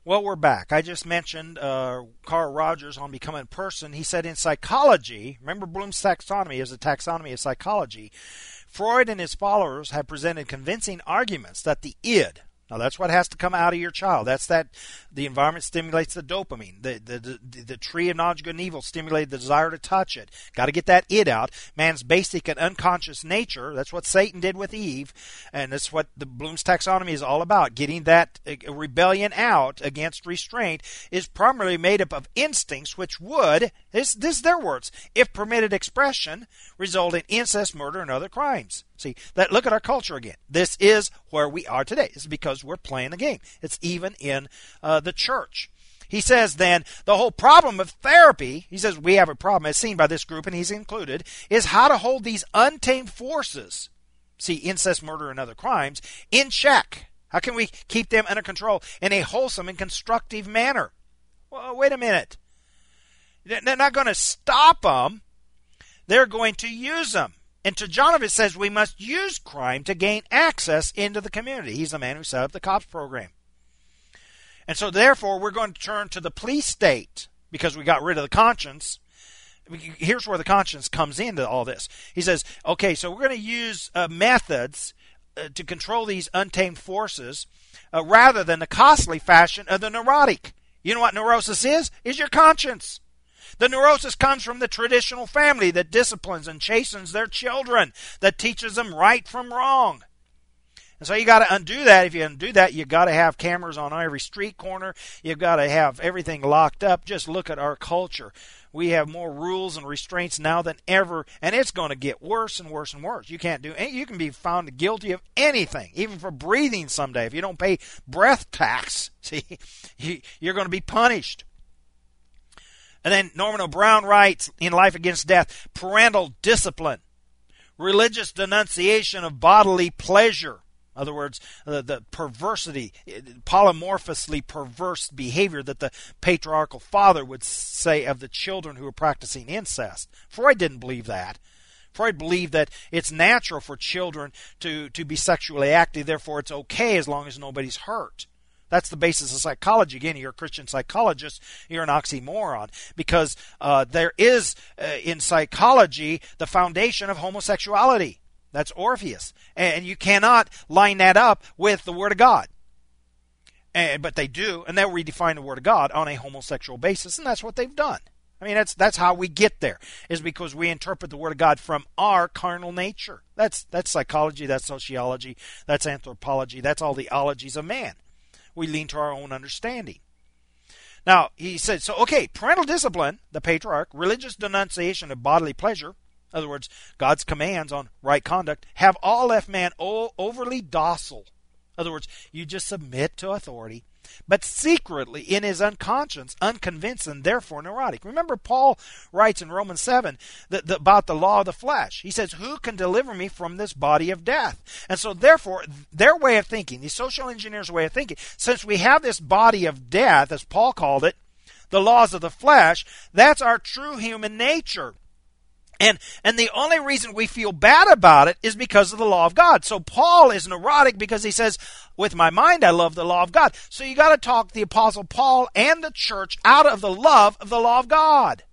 Well, we're back. I just mentioned Carl Rogers on Becoming a Person. He said in psychology, remember Bloom's taxonomy is a taxonomy of psychology, Freud and his followers have presented convincing arguments that the id, now that's what has to come out of your child. That's that the environment stimulates the dopamine. The tree of knowledge, good and evil stimulated the desire to touch it. Got to get that id out. Man's basic and unconscious nature, that's what Satan did with Eve, and that's what the Bloom's taxonomy is all about. Getting that rebellion out against restraint is primarily made up of instincts which would, this is their words, if permitted expression, result in incest, murder, and other crimes. See, look at our culture again. This is where we are today. It's because we're playing the game. It's even in the church. He says then, the whole problem of therapy, he says we have a problem as seen by this group, and he's included, is how to hold these untamed forces, see, incest, murder, and other crimes, in check. How can we keep them under control in a wholesome and constructive manner? Well, wait a minute. They're not going to stop them. They're going to use them. And Turgenev says we must use crime to gain access into the community. He's the man who set up the COPS program. And so therefore we're going to turn to the police state because we got rid of the conscience. Here's where the conscience comes into all this. He says, okay, so we're going to use methods to control these untamed forces rather than the costly fashion of the neurotic. You know what neurosis is? Is your conscience. The neurosis comes from the traditional family that disciplines and chastens their children, that teaches them right from wrong. And so you got to undo that. If you undo that, you got to have cameras on every street corner. You've got to have everything locked up. Just look at our culture. We have more rules and restraints now than ever, and it's going to get worse and worse and worse. You can't do any, you can be found guilty of anything, even for breathing someday. If you don't pay breath tax, see, you're going to be punished. And then Norman O'Brien writes in Life Against Death, parental discipline, religious denunciation of bodily pleasure. In other words, the perversity, polymorphously perverse behavior that the patriarchal father would say of the children who were practicing incest. Freud didn't believe that. Freud believed that it's natural for children to be sexually active, therefore it's okay as long as nobody's hurt. That's the basis of psychology. Again, you're a Christian psychologist, you're an oxymoron, because there is in psychology the foundation of homosexuality. That's Orpheus. And you cannot line that up with the Word of God. But they do, and they'll redefine the Word of God on a homosexual basis, and that's what they've done. I mean, that's how we get there, is because we interpret the Word of God from our carnal nature. That's psychology, that's sociology, that's anthropology, that's all the ologies of man. We lean to our own understanding. Now, he said, so, okay, parental discipline, the patriarch, religious denunciation of bodily pleasure, in other words, God's commands on right conduct, have all left man overly docile. In other words, you just submit to authority, but secretly in his unconscious, unconvinced, and therefore neurotic. Remember, Paul writes in Romans 7 about the law of the flesh. He says, who can deliver me from this body of death? And so therefore, their way of thinking, the social engineers' way of thinking, since we have this body of death, as Paul called it, the laws of the flesh, that's our true human nature. And the only reason we feel bad about it is because of the law of God. So Paul is neurotic because he says, with my mind I love the law of God. So you got to talk the Apostle Paul and the church out of the love of the law of God.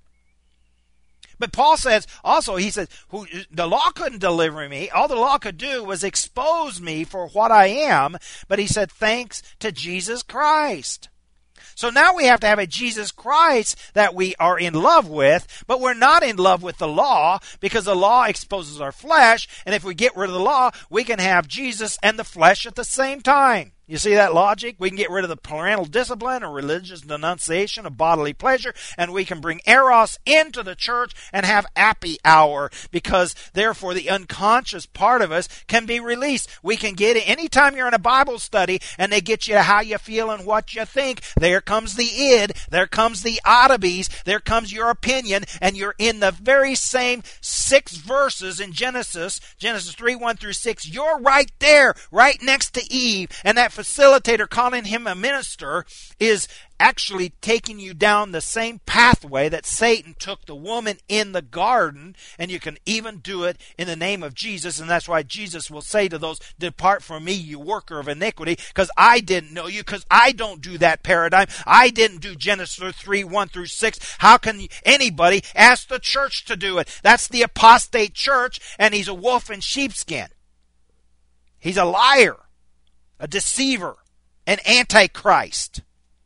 But Paul says, also, he says, the law couldn't deliver me. All the law could do was expose me for what I am. But he said, thanks to Jesus Christ. So now we have to have a Jesus Christ that we are in love with, but we're not in love with the law because the law exposes our flesh, and if we get rid of the law, we can have Jesus and the flesh at the same time. You see that logic? We can get rid of the parental discipline or religious denunciation of bodily pleasure, and we can bring eros into the church and have happy hour, because therefore the unconscious part of us can be released. We can get it anytime you're in a Bible study and they get you to how you feel and what you think. There comes the id, there comes the oughtabes, there comes your opinion, and you're in the very same 6 verses in Genesis 3, 1 through 6. You're right there, right next to Eve, and that facilitator, calling him a minister, is actually taking you down the same pathway that Satan took the woman in the garden, and you can even do it in the name of Jesus. And that's why Jesus will say to those, depart from me, you worker of iniquity, because I didn't know you, because I don't do that paradigm. I didn't do Genesis 3, 1 through 6. How can anybody ask the church to do it? That's the apostate church, and he's a wolf in sheepskin. He's a liar, a deceiver, an antichrist.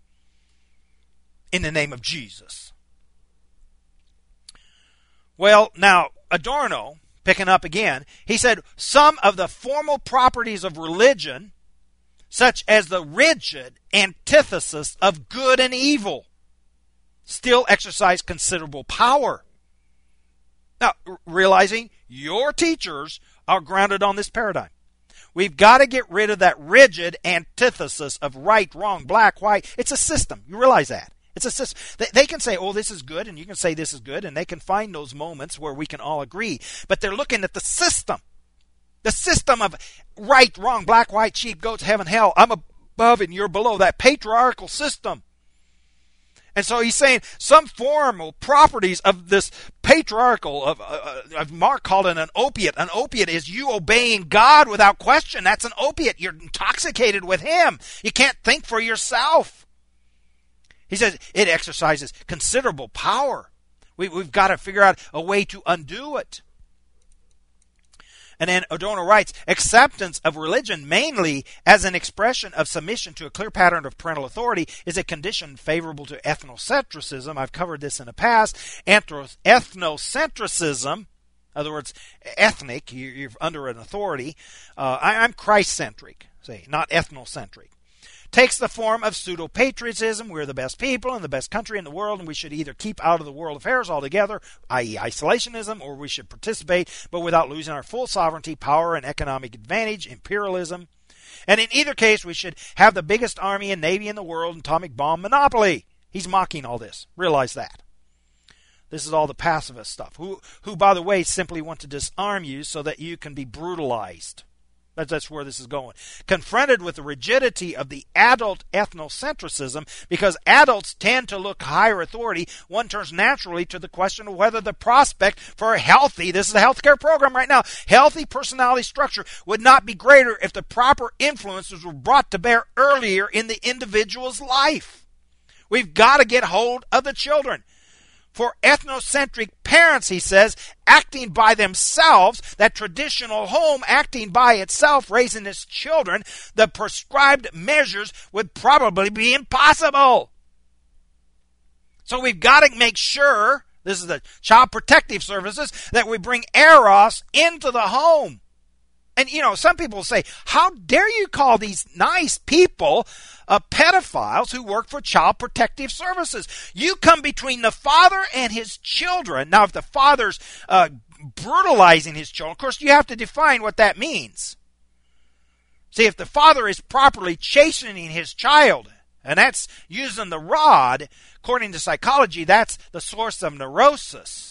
In the name of Jesus. Well, now, Adorno, picking up again, he said, some of the formal properties of religion, such as the rigid antithesis of good and evil, still exercise considerable power. Now, realizing your teachers are grounded on this paradigm. We've got to get rid of that rigid antithesis of right, wrong, black, white. It's a system. You realize that. It's a system. They can say, oh, this is good, and you can say this is good, and they can find those moments where we can all agree. But they're looking at the system. The system of right, wrong, black, white, sheep, goats, heaven, hell. I'm above and you're below. That patriarchal system. And so he's saying some formal properties of this patriarchal, of Mark called it an opiate. An opiate is you obeying God without question. That's an opiate. You're intoxicated with him. You can't think for yourself. He says it exercises considerable power. We've got to figure out a way to undo it. And then Adorno writes, acceptance of religion mainly as an expression of submission to a clear pattern of parental authority is a condition favorable to ethnocentrism. I've covered this in the past. Ethnocentrism, in other words, ethnic, you're under an authority. I'm Christ-centric, say, not ethnocentric. Takes the form of pseudo-patriotism. We're the best people and the best country in the world, and we should either keep out of the world affairs altogether, i.e. isolationism, or we should participate, but without losing our full sovereignty, power, and economic advantage, imperialism. And in either case, we should have the biggest army and navy in the world, atomic bomb monopoly. He's mocking all this. Realize that. This is all the pacifist stuff, who by the way, simply want to disarm you so that you can be brutalized. That's where this is going. Confronted with the rigidity of the adult ethnocentrism, because adults tend to look higher authority, one turns naturally to the question of whether the prospect for a healthy, this is a healthcare program right now, healthy personality structure would not be greater if the proper influences were brought to bear earlier in the individual's life. We've got to get hold of the children. For ethnocentric parents, he says, acting by themselves, that traditional home acting by itself, raising its children, the prescribed measures would probably be impossible. So we've got to make sure, this is the Child Protective Services, that we bring Eros into the home. And, some people say, how dare you call these nice people pedophiles who work for Child Protective Services? You come between the father and his children. Now, if the father's brutalizing his children, of course, you have to define what that means. See, if the father is properly chastening his child, and that's using the rod, according to psychology, that's the source of neurosis.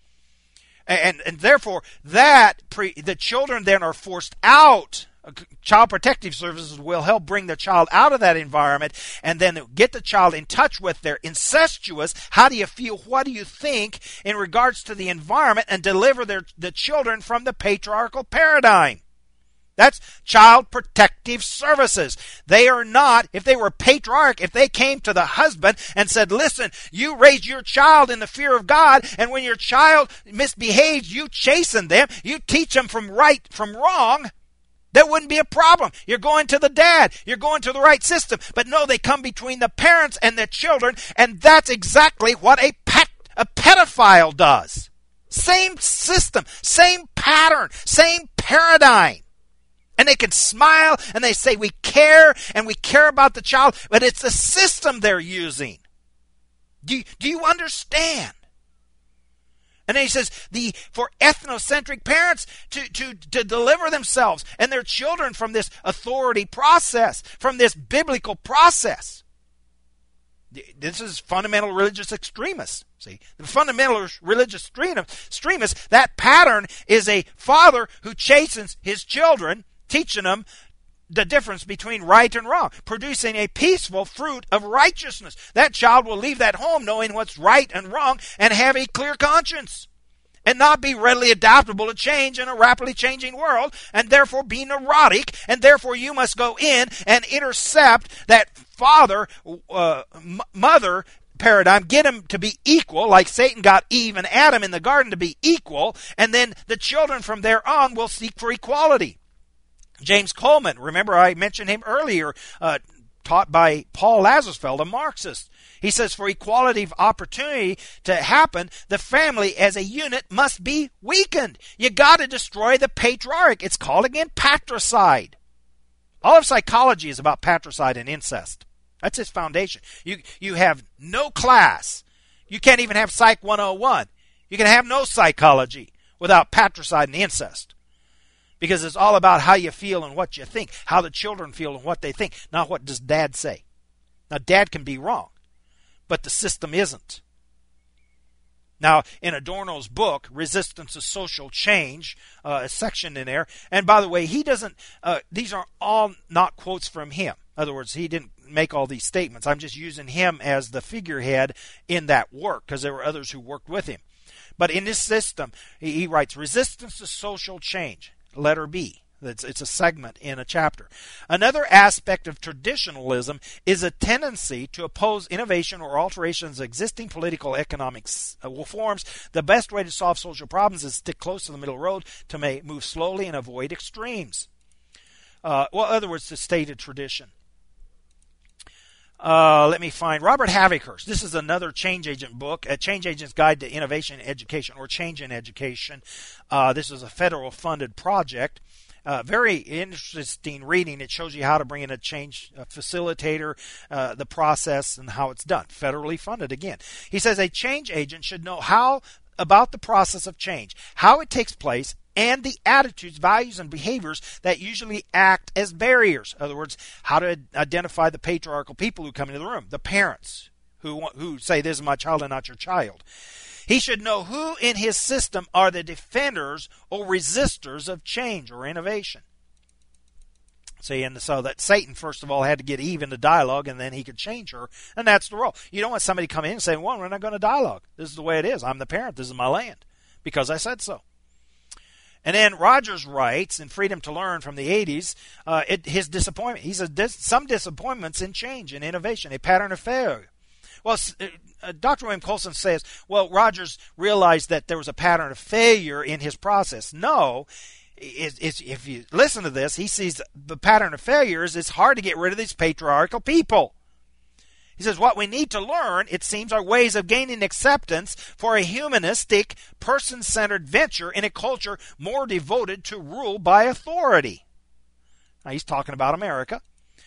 And therefore, the children then are forced out. Child Protective Services will help bring the child out of that environment and then get the child in touch with their incestuous, how do you feel, what do you think in regards to the environment, and deliver the children from the patriarchal paradigm. That's Child Protective Services. They are not, if they were patriarch, if they came to the husband and said, listen, you raise your child in the fear of God, and when your child misbehaves, you chasten them, you teach them from right from wrong, that wouldn't be a problem. You're going to the dad. You're going to the right system. But no, they come between the parents and the children, and that's exactly what a pedophile does. Same system, same pattern, same paradigm. And they can smile and they say we care and we care about the child, but it's the system they're using. Do you understand? And then he says for ethnocentric parents to deliver themselves and their children from this authority process, from this biblical process. This is fundamental religious extremists. See, the fundamental religious extremists, that pattern is a father who chastens his children, teaching them the difference between right and wrong, producing a peaceful fruit of righteousness. That child will leave that home knowing what's right and wrong and have a clear conscience and not be readily adaptable to change in a rapidly changing world and therefore be neurotic, and therefore you must go in and intercept that father, mother paradigm, get them to be equal, like Satan got Eve and Adam in the garden to be equal, and then the children from there on will seek for equality. James Coleman, remember I mentioned him earlier, taught by Paul Lazarsfeld, a Marxist. He says for equality of opportunity to happen, the family as a unit must be weakened. You got to destroy the patriarch. It's called, again, patricide. All of psychology is about patricide and incest. That's its foundation. You have no class. You can't even have Psych 101. You can have no psychology without patricide and incest. Because it's all about how you feel and what you think, how the children feel and what they think, not what does dad say. Now, dad can be wrong, but the system isn't. Now, in Adorno's book, Resistance to Social Change, a section in there, and by the way, he doesn't, these are all not quotes from him. In other words, he didn't make all these statements. I'm just using him as the figurehead in that work, because there were others who worked with him. But in this system, he writes, Resistance to Social Change. Letter B. It's a segment in a chapter. Another aspect of traditionalism is a tendency to oppose innovation or alterations of existing political economic forms. The best way to solve social problems is to stick close to the middle road, to move slowly and avoid extremes. In other words, to state a tradition. Let me find Robert Havickhurst. This is another change agent book, A Change Agent's Guide to Innovation in Education, or Change in Education. This is a federal funded project. Very interesting reading. It shows you how to bring in a change facilitator, the process, and how it's done. Federally funded again. He says a change agent should know how about the process of change, how it takes place, and the attitudes, values, and behaviors that usually act as barriers. In other words, how to identify the patriarchal people who come into the room, the parents who say, this is my child and not your child. He should know who in his system are the defenders or resistors of change or innovation. See, and so that Satan, first of all, had to get Eve into dialogue, and then he could change her, and that's the role. You don't want somebody to come in and say, well, we're not going to dialogue. This is the way it is. I'm the parent. This is my land, because I said so. And then Rogers writes in Freedom to Learn from the 80s, his disappointment. He says, some disappointments in change and innovation, a pattern of failure. Well, Dr. William Colson says, well, Rogers realized that there was a pattern of failure in his process. No, if you listen to this, he sees the pattern of failure is it's hard to get rid of these patriarchal people. He says, what we need to learn, it seems, are ways of gaining acceptance for a humanistic, person-centered venture in a culture more devoted to rule by authority. Now, he's talking about America.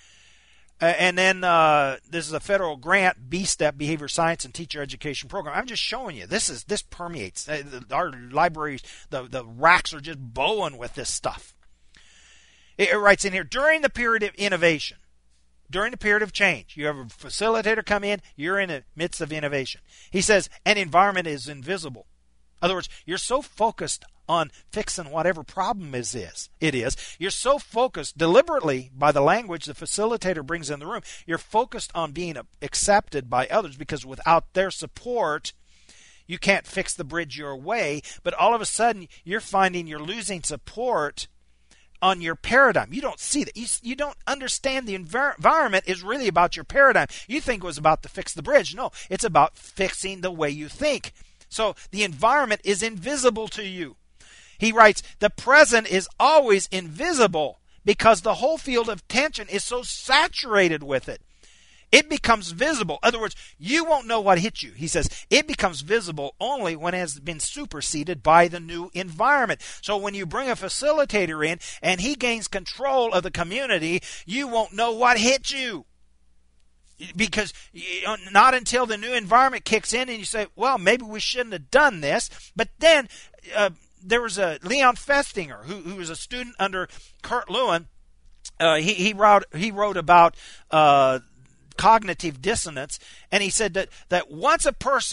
And then this is a federal grant, B-STEP, Behavior Science and Teacher Education Program. I'm just showing you. This permeates. Our libraries, the racks are just bowing with this stuff. It writes in here, during the period of innovation, during the period of change, you have a facilitator come in, you're in the midst of innovation. He says, an environment is invisible. In other words, you're so focused on fixing whatever problem it is. You're so focused deliberately by the language the facilitator brings in the room. You're focused on being accepted by others, because without their support, you can't fix the bridge your way. But all of a sudden, you're finding you're losing support on your paradigm. You don't see that. You don't understand the environment is really about your paradigm. You think it was about to fix the bridge. No, it's about fixing the way you think. So the environment is invisible to you. He writes, the present is always invisible because the whole field of tension is so saturated with it. It becomes visible. In other words, you won't know what hit you. He says it becomes visible only when it has been superseded by the new environment. So when you bring a facilitator in and he gains control of the community, you won't know what hit you. Because not until the new environment kicks in and you say, well, maybe we shouldn't have done this. But then there was a Leon Festinger who was a student under Kurt Lewin. He wrote about cognitive dissonance, and he said that once a person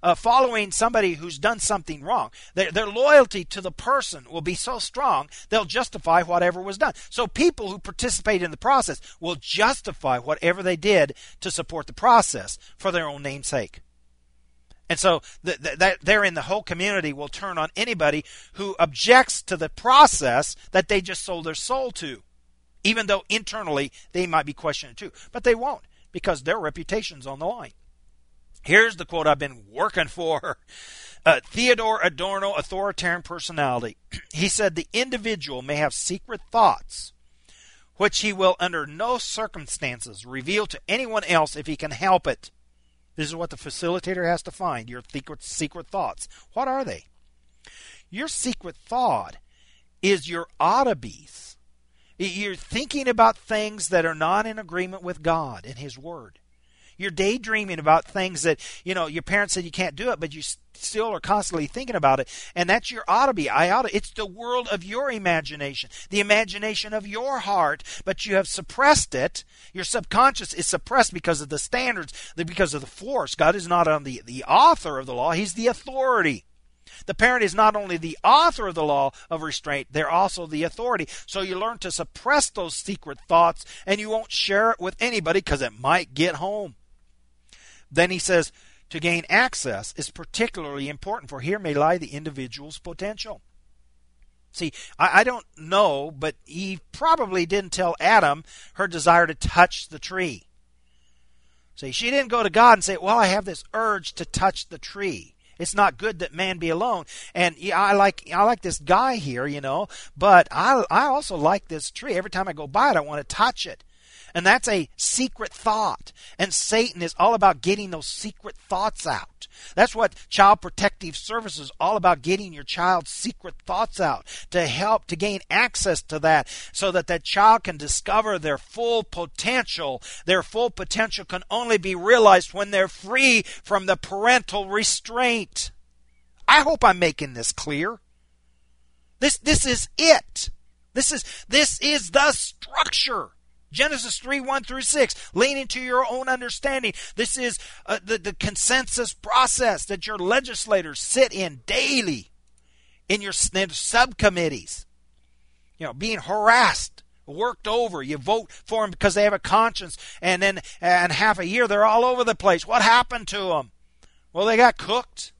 following somebody who's done something wrong. Their loyalty to the person will be so strong, they'll justify whatever was done. So people who participate in the process will justify whatever they did to support the process for their own name's sake. And so therein the whole community will turn on anybody who objects to the process that they just sold their soul to, even though internally they might be questioning too. But they won't, because their reputation's on the line. Here's the quote I've been working for. Theodore Adorno, authoritarian personality. He said, the individual may have secret thoughts, which he will under no circumstances reveal to anyone else if he can help it. This is what the facilitator has to find, your secret thoughts. What are they? Your secret thought is your ought-to-be's. You're thinking about things that are not in agreement with God and His Word. You're daydreaming about things that, your parents said you can't do it, but you still are constantly thinking about it. And that's your ought-to-be. It's the world of your imagination, the imagination of your heart, but you have suppressed it. Your subconscious is suppressed because of the standards, because of the force. God is not on the author of the law. He's the authority. The parent is not only the author of the law of restraint, they're also the authority. So you learn to suppress those secret thoughts, and you won't share it with anybody because it might get home. Then he says, to gain access is particularly important, for here may lie the individual's potential. See, I don't know, but Eve probably didn't tell Adam her desire to touch the tree. See, she didn't go to God and say, well, I have this urge to touch the tree. It's not good that man be alone. And I like this guy here, but I also like this tree. Every time I go by it, I want to touch it. And that's a secret thought. And Satan is all about getting those secret thoughts out. That's what Child Protective Services is all about, getting your child's secret thoughts out to help to gain access to that so that that child can discover their full potential. Their full potential can only be realized when they're free from the parental restraint. I hope I'm making this clear. This is it. This is the structure. Genesis 3:1-6, lean into your own understanding. This is the consensus process that your legislators sit in daily in your subcommittees. Being harassed, worked over. You vote for them because they have a conscience, and then half a year they're all over the place. What happened to them? Well, they got cooked.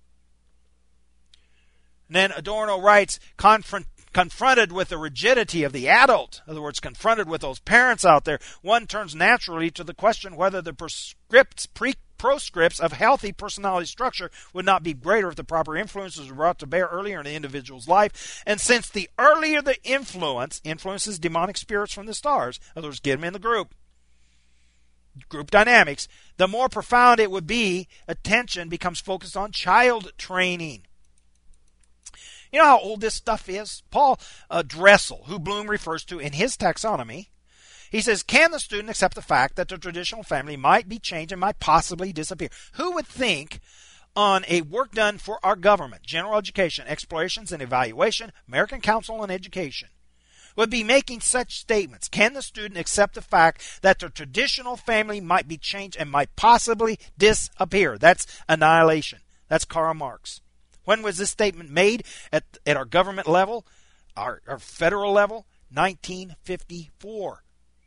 And then Adorno writes, confronted with the rigidity of the adult, in other words, confronted with those parents out there, one turns naturally to the question whether the proscripts of healthy personality structure would not be greater if the proper influences were brought to bear earlier in the individual's life. And since the earlier the influences demonic spirits from the stars, in other words, get them in the group dynamics, the more profound it would be, attention becomes focused on child training. You know how old this stuff is? Paul Dressel, who Bloom refers to in his taxonomy, he says, can the student accept the fact that the traditional family might be changed and might possibly disappear? Who would think on a work done for our government, general education, explorations and evaluation, American Council on Education, would be making such statements? Can the student accept the fact that the traditional family might be changed and might possibly disappear? That's annihilation. That's Karl Marx. When was this statement made at our government level, our federal level? 1954.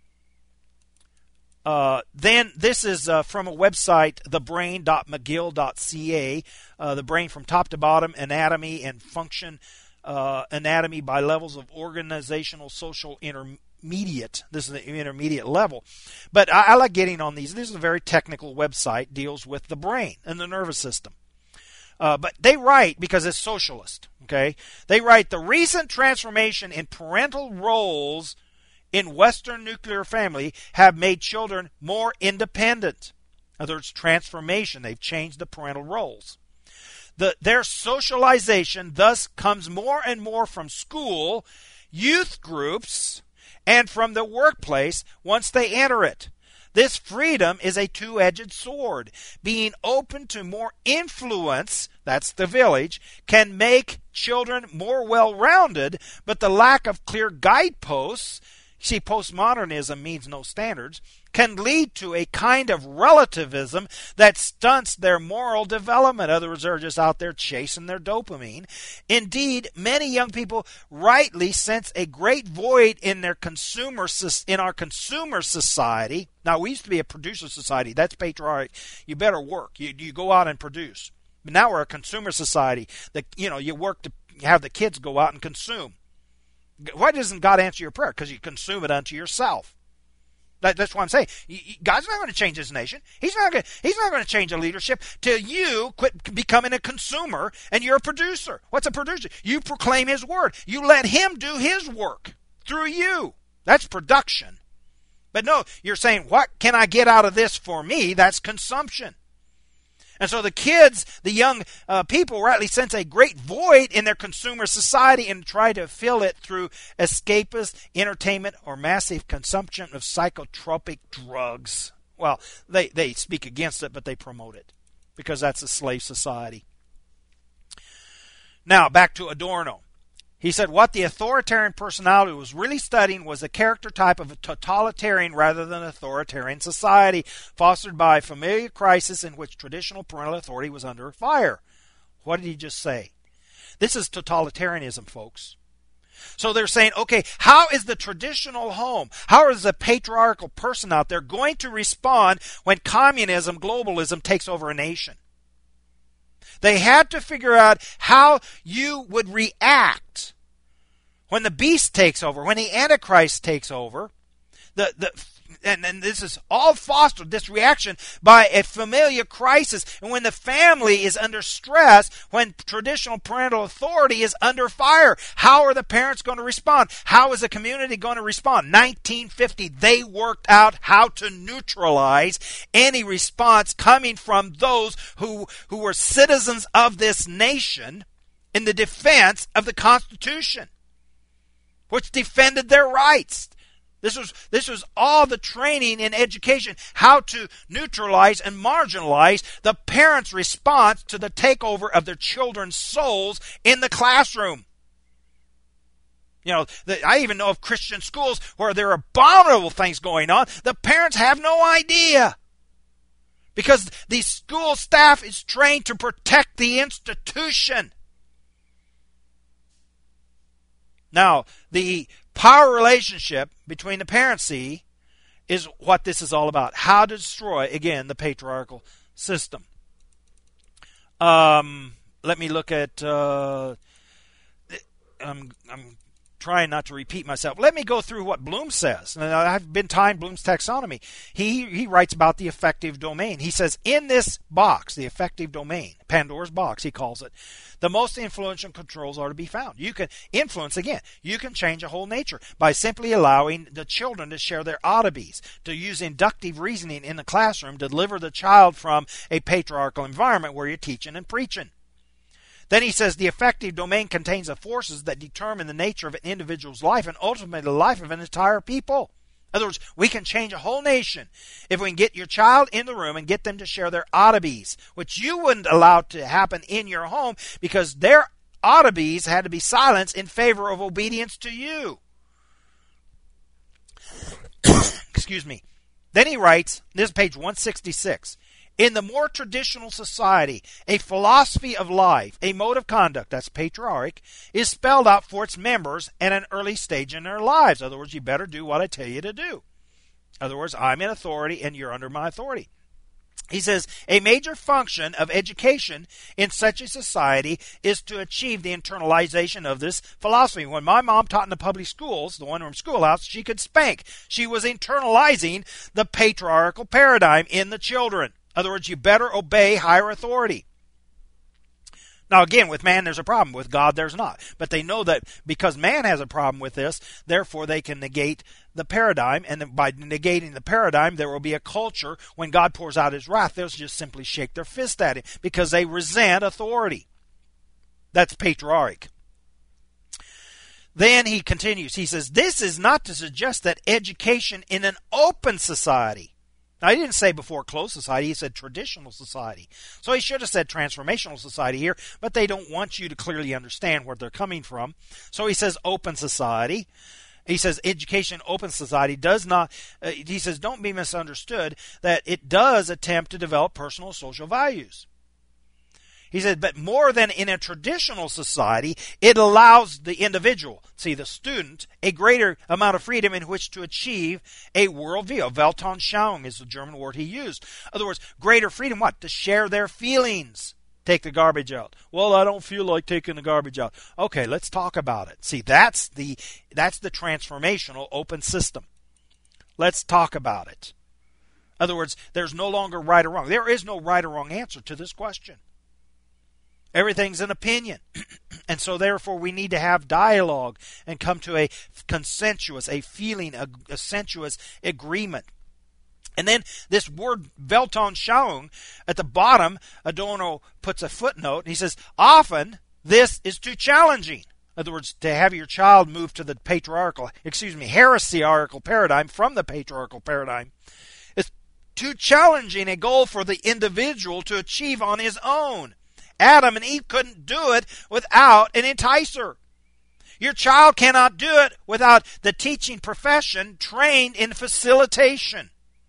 Then this is from a website, thebrain.mcgill.ca, the brain from top to bottom, anatomy and function, anatomy by levels of organizational, social, intermediate. This is the intermediate level. But I like getting on these. This is a very technical website, deals with the brain and the nervous system. But they write, because it's socialist, okay? They write, the recent transformation in parental roles in Western nuclear family have made children more independent. In other words, transformation. They've changed the parental roles. Their socialization thus comes more and more from school, youth groups, and from the workplace once they enter it. This freedom is a two-edged sword. Being open to more influence, that's the village, can make children more well-rounded, but the lack of clear guideposts See, postmodernism means no standards, can lead to a kind of relativism that stunts their moral development. In other words, they're just out there chasing their dopamine. Indeed, many young people rightly sense a great void in our consumer society. Now, we used to be a producer society. That's patriotic. You better work. You go out and produce. But now we're a consumer society. You work to have the kids go out and consume. Why doesn't God answer your prayer? Because you consume it unto yourself. That's what I'm saying. God's not going to change His nation. He's not going to change the leadership till you quit becoming a consumer and you're a producer. What's a producer? You proclaim His word. You let Him do His work through you. That's production. But no, you're saying, what can I get out of this for me? That's consumption. And so the kids, the young people, rightly sense a great void in their consumer society and try to fill it through escapist entertainment or massive consumption of psychotropic drugs. Well, they speak against it, but they promote it because that's a slave society. Now, back to Adorno. He said what the authoritarian personality was really studying was the character type of a totalitarian rather than authoritarian society, fostered by familiar crisis in which traditional parental authority was under fire. What did he just say? This is totalitarianism, folks. So they're saying, okay, how is the traditional home, how is the patriarchal person out there going to respond when communism, globalism takes over a nation? They had to figure out how you would react when the beast takes over, when the Antichrist takes over. And this is all fostered, this reaction, by a familiar crisis. And when the family is under stress, when traditional parental authority is under fire, how are the parents going to respond? How is the community going to respond? 1950, they worked out how to neutralize any response coming from those who were citizens of this nation in the defense of the Constitution, which defended their rights. This was all the training and education, how to neutralize and marginalize the parents' response to the takeover of their children's souls in the classroom. I even know of Christian schools where there are abominable things going on. The parents have no idea because the school staff is trained to protect the institution. Now, the power relationship between the parents, see, is what this is all about. How to destroy, again, the patriarchal system. Let me look at... I'm trying not to repeat myself. Let me go through what Bloom says. Now, I've been tying Bloom's taxonomy. He writes about the affective domain. He says, in this box, the affective domain, Pandora's box, he calls it, the most influential controls are to be found. You can influence, again, you can change a whole nature by simply allowing the children to share their oddities, to use inductive reasoning in the classroom to deliver the child from a patriarchal environment where you're teaching and preaching. Then he says the affective domain contains the forces that determine the nature of an individual's life and ultimately the life of an entire people. In other words, we can change a whole nation if we can get your child in the room and get them to share their oddities, which you wouldn't allow to happen in your home because their oddities had to be silenced in favor of obedience to you. Excuse me. Then he writes, this is page 166, in the more traditional society, a philosophy of life, a mode of conduct, that's patriarch, is spelled out for its members at an early stage in their lives. In other words, you better do what I tell you to do. In other words, I'm in authority and you're under my authority. He says, a major function of education in such a society is to achieve the internalization of this philosophy. When my mom taught in the public schools, the one room schoolhouse, she could spank. She was internalizing the patriarchal paradigm in the children. In other words, you better obey higher authority. Now again, with man there's a problem. With God there's not. But they know that because man has a problem with this, therefore they can negate the paradigm. And by negating the paradigm, there will be a culture, when God pours out His wrath, they'll just simply shake their fist at Him because they resent authority. That's patriarch. Then he continues. He says, this is not to suggest that education in an open society. Now, he didn't say before closed society, he said traditional society. So he should have said transformational society here, but they don't want you to clearly understand where they're coming from. So he says open society. He says education open society does not, he says don't be misunderstood, that it does attempt to develop personal social values. He said, but more than in a traditional society, it allows the individual, the student, a greater amount of freedom in which to achieve a worldview. Weltanschauung is the German word he used. In other words, greater freedom, what? To share their feelings. Take the garbage out. Well, I don't feel like taking the garbage out. Okay, let's talk about it. See, that's the transformational open system. Let's talk about it. In other words, there's no longer right or wrong. There is no right or wrong answer to this question. Everything's an opinion. And so therefore we need to have dialogue and come to a consensuous, a feeling, a sensuous agreement. And then this word Weltanschauung, at the bottom, Adorno puts a footnote. He says, often this is too challenging. In other words, to have your child move to the heresiarchical paradigm from the patriarchal paradigm is too challenging a goal for the individual to achieve on his own. Adam and Eve couldn't do it without an enticer. Your child cannot do it without the teaching profession trained in facilitation.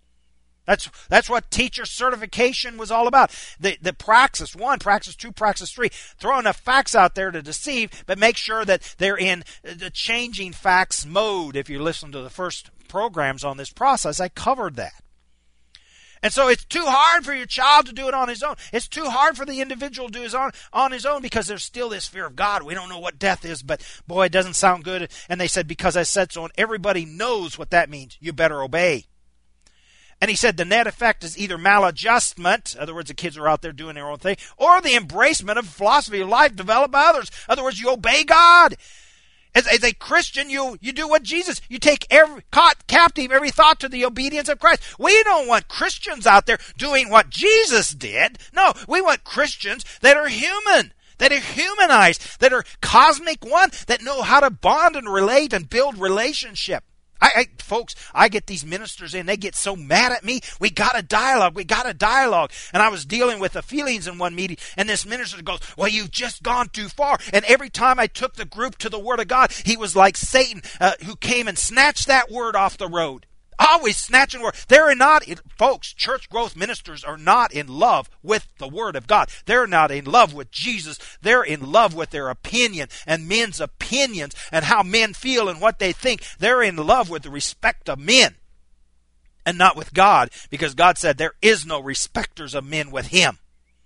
That's what teacher certification was all about. The praxis 1, praxis 2, praxis 3. Throw enough facts out there to deceive, but make sure that they're in the changing facts mode. If you listen to the first programs on this process, I covered that. And so it's too hard for your child to do it on his own. It's too hard for the individual to do it on his own because there's still this fear of God. We don't know what death is, but boy, it doesn't sound good. And they said, because I said so, and everybody knows what that means. You better obey. And he said the net effect is either maladjustment, in other words, the kids are out there doing their own thing, or the embracement of philosophy of life developed by others. In other words, you obey God. As a Christian, you do what Jesus, you take captive every thought to the obedience of Christ. We don't want Christians out there doing what Jesus did. No, we want Christians that are human, that are humanized, that are cosmic one, that know how to bond and relate and build relationship. Folks, I get these ministers in, they get so mad at me. We got a dialogue. And I was dealing with the feelings in one meeting, and this minister goes, well, you've just gone too far. And every time I took the group to the Word of God, he was like Satan who came and snatched that word off the road. Always snatching word. Folks, church growth ministers are not in love with the Word of God. They're not in love with Jesus. They're in love with their opinion and men's opinions and how men feel and what they think. They're in love with the respect of men and not with God, because God said there is no respecters of men with Him.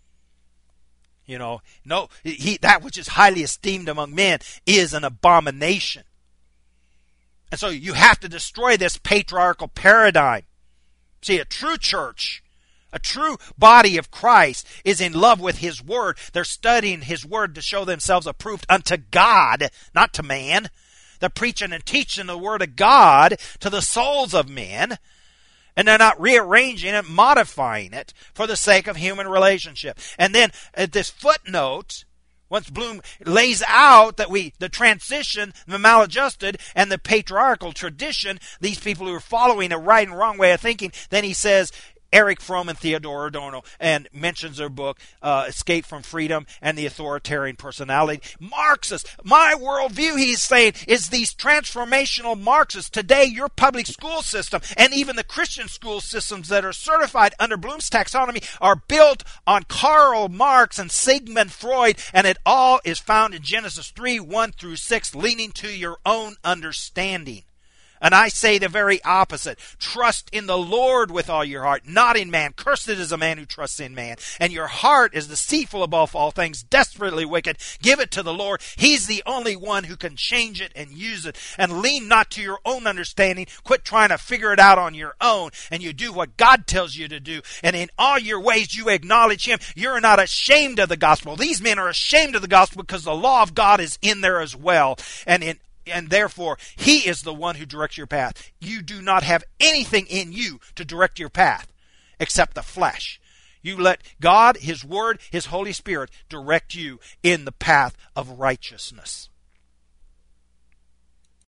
That which is highly esteemed among men is an abomination. And so you have to destroy this patriarchal paradigm. See, a true church, a true body of Christ is in love with His Word. They're studying His Word to show themselves approved unto God, not to man. They're preaching and teaching the Word of God to the souls of men. And they're not rearranging it, modifying it for the sake of human relationship. And then at this footnote, once Bloom lays out that the transition, the maladjusted, and the patriarchal tradition, these people who are following a right and wrong way of thinking, then he says, Erich Fromm and Theodor Adorno, and mentions their book, Escape from Freedom and the Authoritarian Personality. Marxists, my worldview, he's saying, is these transformational Marxists. Today, your public school system and even the Christian school systems that are certified under Bloom's taxonomy are built on Karl Marx and Sigmund Freud, and it all is found in Genesis 3:1-6, leaning to your own understanding. And I say the very opposite. Trust in the Lord with all your heart, not in man. Cursed is a man who trusts in man. And your heart is deceitful above all things, desperately wicked. Give it to the Lord. He's the only one who can change it and use it. And lean not to your own understanding. Quit trying to figure it out on your own. And you do what God tells you to do. And in all your ways you acknowledge Him. You're not ashamed of the gospel. These men are ashamed of the gospel because the law of God is in there as well. And therefore, He is the one who directs your path. You do not have anything in you to direct your path except the flesh. You let God, His Word, His Holy Spirit direct you in the path of righteousness.